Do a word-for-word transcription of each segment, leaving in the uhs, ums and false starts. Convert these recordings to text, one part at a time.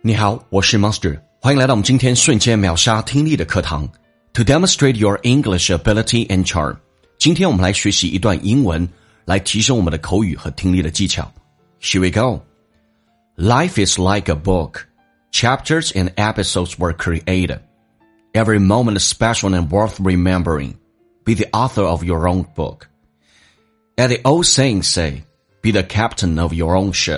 你好，我是 Monster， 欢迎来到我们今天瞬间秒杀听力的课堂。To demonstrate your English ability and charm， 今天我们来学习一段英文，来提升我们的口语和听力的技巧。Here we go. Life is like a book. Chapters and episodes were created. Every moment is special and worth remembering. Be the author of your own book. As the old saying say, be the captain of your own ship.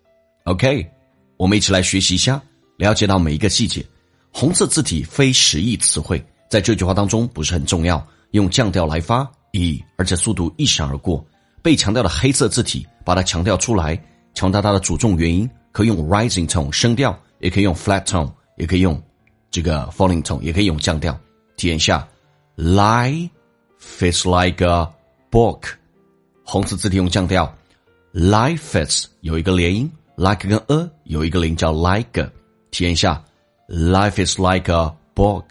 OK, 我们一起来学习一下，了解到每一个细节。红色字体非实义词汇，在这句话当中不是很重要，用降调来发，以而且速度一闪而过。被强调的黑色字体，把它强调出来，强调它的主重元音，可以用 rising tone 升调，也可以用 flat tone， 也可以用这个 falling tone， 也可以用降调。体验一下 Life is like a book， 红色字体用降调。 Life is 有一个连音， like 跟 a 有一个连叫 like， 体验一下 Life is like a book，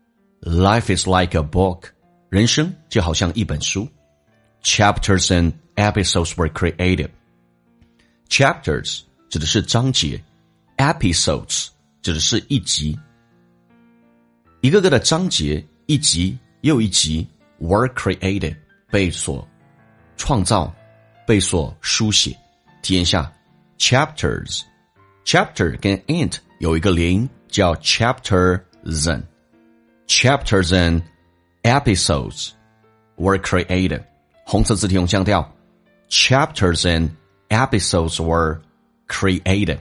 Life is like a book， 人生就好像一本书。 Chapters and episodes were created. Chapters 指的是章节， episodes 指的是一集，一个个的章节，一集又一集 were created 被所创造，被所书写。体验一下 chapters， chapter 跟 ant 有一个连音叫 chapters and chapters and episodes were created， 红色字体用降调 chapters and episodes were created.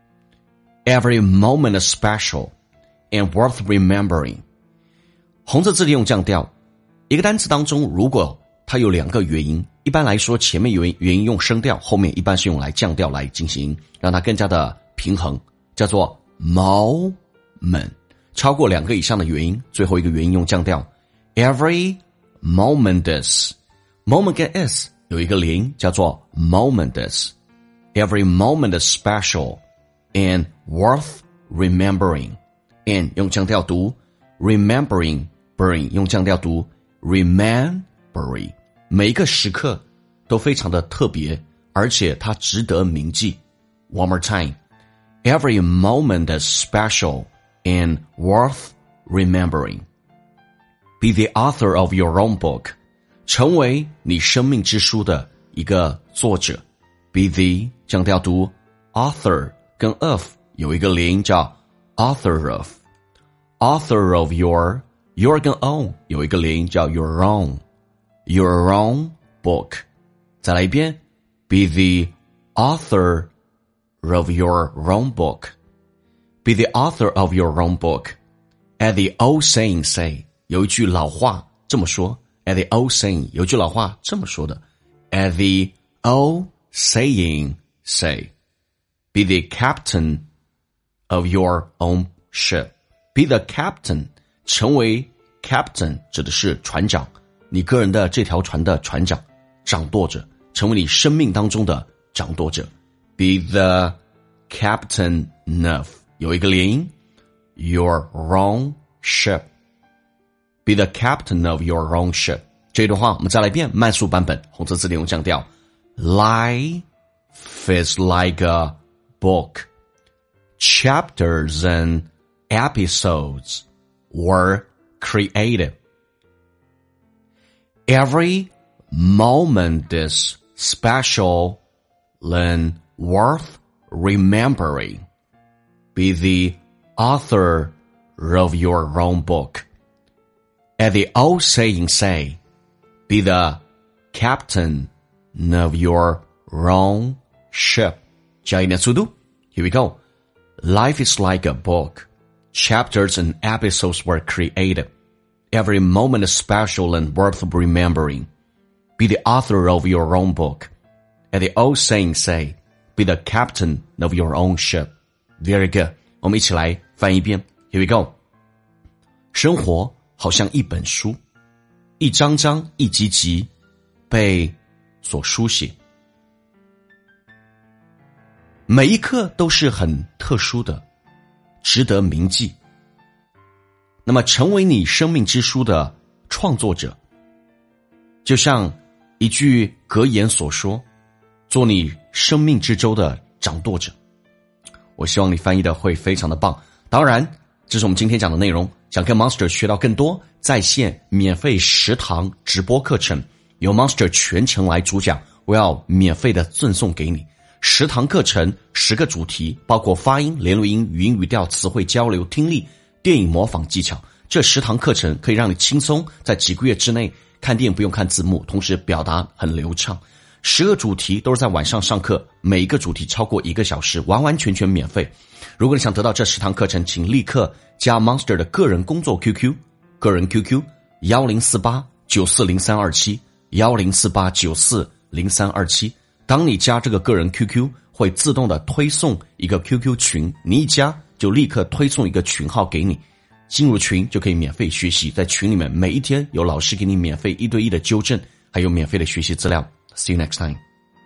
Every moment is special and worth remembering. 红色字体用降调，一个单词当中如果它有两个元音，一般来说前面有元音用升调，后面一般是用来降调来进行，让它更加的平衡，叫做 moment。 超过两个以上的元音，最后一个元音用降调。 Every moment is moment 跟 is 有一个连音叫做 moment is。 Every moment is special and worth remembering. And 用降调读 remembering brain 用降调读 remembering， 每一个时刻都非常的特别，而且它值得铭记。 One more time. Every moment is special and worth remembering. Be the author of your own book. 成为你生命之书的一个作者。 Be the 降调读 author 跟 of 有一个连音叫 author of author of your your 跟 own 有一个连音叫 your own your own book。 再来一遍 Be the author of your own book. Be the author of your own book. As the old saying say， 有一句老话这么说。 As the old saying 有一句老话这么说的。 As the old saying say， Be the captain of your own ship. Be the captain， 成为 captain 指的是船长，你个人的这条船的船长，掌舵者，成为你生命当中的掌舵者。 Be the captain of 有一个连音 your own ship. Be the captain of your own ship. 这一段话我们再来一遍慢速版本，红色字体用降调。 Life is like a book. Chapters and episodes were created. Every moment is special and worth remembering. Be the author of your own book. As the old saying say, be the captain of your own ship. 加一点速度 Here we go. Life is like a book. Chapters and episodes were created. Every moment is special and worth remembering. Be the author of your own book. As the old saying say, be the captain of your own ship. Very good. 我们一起来翻一遍 Here we go. 生活好像一本书，一张张一集集被所书写，每一刻都是很特殊的，值得铭记。那么成为你生命之书的创作者，就像一句格言所说，做你生命之舟的掌舵者。 我希望你翻译的会非常的棒。当然，这是我们今天讲的内容。想跟 Monster 学到更多在线免费十堂直播课程，由 Monster 全程来主讲，我要免费的赠送给你。十堂课程，十个主题，包括发音、连录音、语音语调、词汇交流、听力、电影模仿技巧。这十堂课程可以让你轻松在几个月之内看电影不用看字幕，同时表达很流畅。十个主题都是在晚上上课，每一个主题超过一个小时，完完全全免费。如果你想得到这十堂课程，请立刻加 Monster 的个人工作 Q Q， 个人 Q Q 一零四八九四零三二七 一零四八九四零三二七。当你加这个个人 Q Q， 会自动的推送一个 Q Q 群，你一加就立刻推送一个群号给你，进入群就可以免费学习，在群里面每一天有老师给你免费一对一的纠正，还有免费的学习资料。See you next time.